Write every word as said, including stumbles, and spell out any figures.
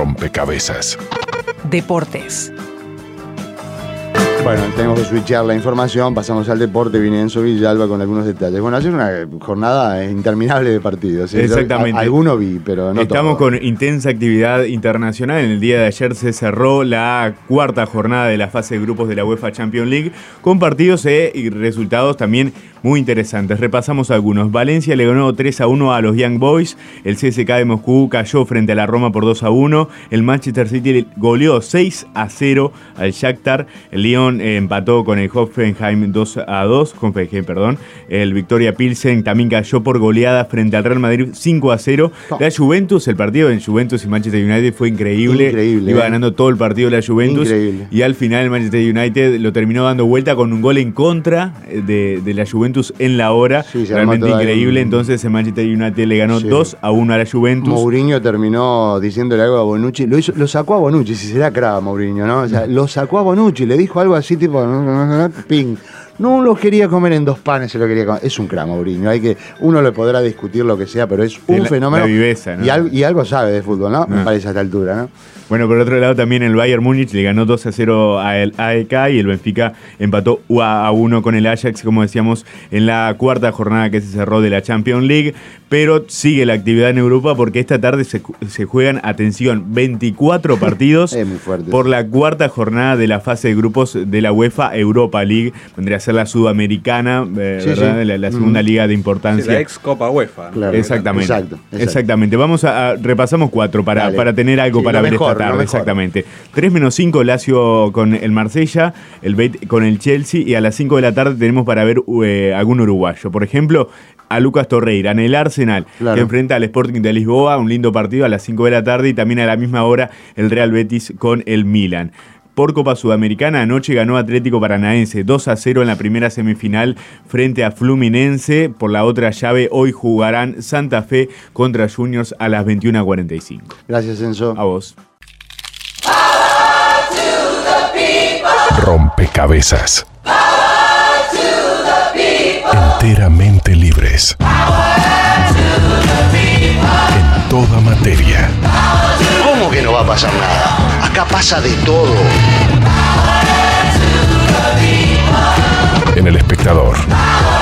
Rompecabezas. Deportes. Bueno, tenemos que switchar la información, pasamos al deporte, viene Enzo Villalba con algunos detalles. Bueno, ayer una jornada interminable de partidos. ¿sí? Exactamente. A, alguno vi, pero no Estamos todo. con intensa actividad internacional. En el día de ayer se cerró la cuarta jornada de la fase de grupos de la UEFA Champions League, con partidos e, y resultados también muy interesantes. Repasamos algunos. Valencia le ganó tres a uno a los Young Boys. El C S K de Moscú cayó frente a la Roma por dos a uno. El Manchester City goleó seis a cero al Shakhtar. El Lyon empató con el Hoffenheim dos a dos, Hoffenheim, perdón. El Victoria Pilsen también cayó por goleada frente al Real Madrid cinco a cero. No. La Juventus, el partido en Juventus y Manchester United fue increíble. Increíble. Iba eh. ganando todo el partido la Juventus. Increíble. Y al final el Manchester United lo terminó dando vuelta con un gol en contra de, de la Juventus en la hora. Sí, realmente increíble. Un... Entonces el Manchester United le ganó sí. dos a uno a la Juventus. Mourinho terminó diciéndole algo a Bonucci. Lo, hizo, lo sacó a Bonucci, si será crack Mourinho, ¿no? O sea, lo sacó a Bonucci, le dijo algo así tipo ping. No lo quería comer en dos panes, se lo quería comer. Es un crack Mourinho, hay que, uno le podrá discutir lo que sea, pero es un la, fenómeno. La viveza, ¿no? y, al, y algo sabe de fútbol, ¿no? no. Me parece a esta altura, ¿no? Bueno, por otro lado también el Bayern Múnich le ganó dos a cero al A E K y el Benfica empató a uno con el Ajax, como decíamos, en la cuarta jornada que se cerró de la Champions League. Pero sigue la actividad en Europa porque esta tarde se, se juegan, atención, veinticuatro partidos por la cuarta jornada de la fase de grupos de la UEFA Europa League. Vendría a ser la sudamericana, eh, sí, ¿verdad? Sí. La, la segunda mm. liga de importancia. Sí, la ex Copa UEFA. Claro, Exactamente. Exacto, exacto. Exactamente. Vamos a, a repasamos cuatro para, para tener algo sí, para ver mejor, esta tarde. Exactamente. tres menos cinco Lazio con el Marsella, el Beit con el Chelsea y a las cinco de la tarde tenemos para ver eh, algún uruguayo. Por ejemplo, a Lucas Torreira en el Arsenal, claro. que enfrenta al Sporting de Lisboa, un lindo partido a las cinco de la tarde, y también a la misma hora el Real Betis con el Milan. Por Copa Sudamericana, anoche ganó Atlético Paranaense dos a cero en la primera semifinal frente a Fluminense. Por la otra llave, hoy jugarán Santa Fe contra Juniors a las veintiuna cuarenta y cinco. Gracias, Enzo. A vos. Rompecabezas. Enteramente libres. En toda materia. ¿Cómo que no va a pasar nada? Acá pasa de todo. En El Espectador.